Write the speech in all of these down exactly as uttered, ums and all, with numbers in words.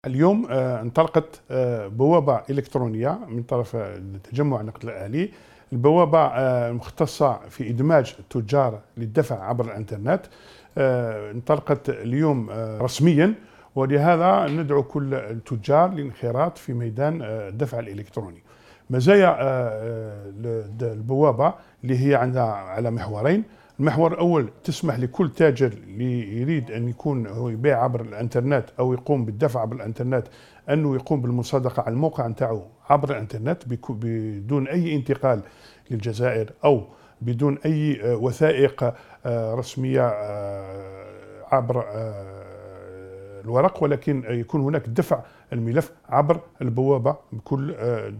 اليوم آه، انطلقت آه، بوابة إلكترونية من طرف تجمع النقد الآلي. البوابة آه، مختصة في إدماج التجار للدفع عبر الإنترنت. آه، انطلقت اليوم آه، رسميا، ولهذا ندعو كل التجار للانخراط في ميدان آه، الدفع الإلكتروني. مزايا آه، آه، البوابة اللي هي عندها على محورين. المحور الأول تسمح لكل تاجر اللي يريد أن يكون هو يبيع عبر الإنترنت أو يقوم بالدفع عبر الإنترنت أنه يقوم بالمصادقة على الموقع نتاعو عبر الإنترنت بدون أي انتقال للجزائر أو بدون أي وثائق رسمية عبر الورق، ولكن يكون هناك دفع الملف عبر البوابة بكل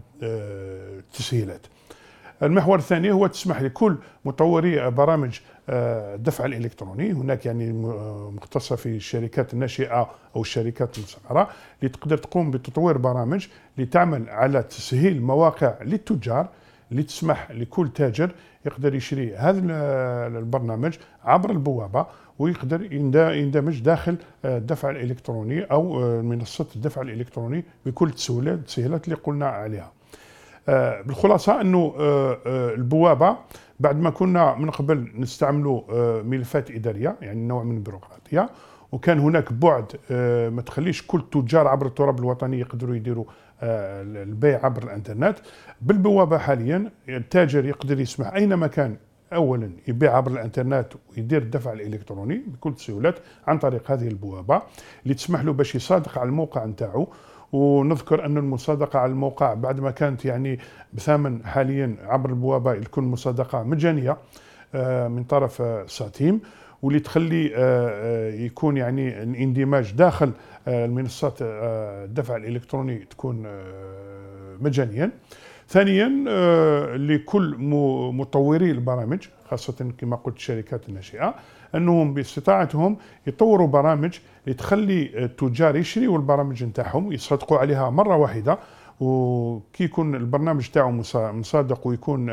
التسهيلات. المحور الثاني هو تسمح لكل مطوري برامج الدفع الإلكتروني، هناك يعني مختصة في الشركات الناشئة أو الشركات المصغرة اللي تقدر تقوم بتطوير برامج لتعمل على تسهيل مواقع للتجار، اللي تسمح لكل تاجر يقدر يشري هذا البرنامج عبر البوابة ويقدر يندمج داخل الدفع الإلكتروني أو منصة الدفع الإلكتروني بكل التسهيلات اللي قلنا عليها. بالخلاصة أنه البوابة بعد ما كنا من قبل نستعملوا ملفات إدارية، يعني نوع من البيروقراطية، وكان هناك بعد ما تخليش كل التجار عبر التراب الوطني يقدروا يديروا البيع عبر الانترنت. بالبوابة حاليا التاجر يقدر يسمح أينما كان أولا يبيع عبر الانترنت ويدير الدفع الإلكتروني بكل سهولات عن طريق هذه البوابة اللي تسمح له باش يصادق على الموقع نتاعو. ونذكر أن المصادقة على الموقع بعد ما كانت يعني بثمن، حاليا عبر البوابة تكون مصادقة مجانية من طرف ساتيم، واللي تخلي يكون يعني الاندماج داخل المنصات الدفع الإلكتروني تكون مجانيا. ثانيا لكل مطوري البرامج، خاصة كما قلت الشركات الناشئة، أنهم باستطاعتهم يطوروا برامج لتخلي التجار يشريوا البرامج نتاعهم يصادقوا عليها مرة واحدة، وكي يكون البرنامج تاعو مصادق ويكون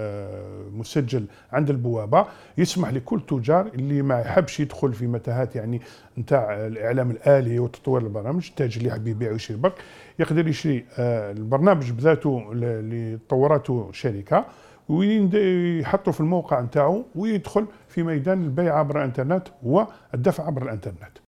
مسجل عند البوابة يسمح لكل تجار اللي ما يحبش يدخل في متاهات يعني نتاع الإعلام الآلي وتطوير البرامج، التاجر اللي يحب يبيع ويشري برك يقدر يشري البرنامج بذاته اللي طورته شركة ويحطه في الموقع نتاعو ويدخل في ميدان البيع عبر الانترنت والدفع عبر الانترنت.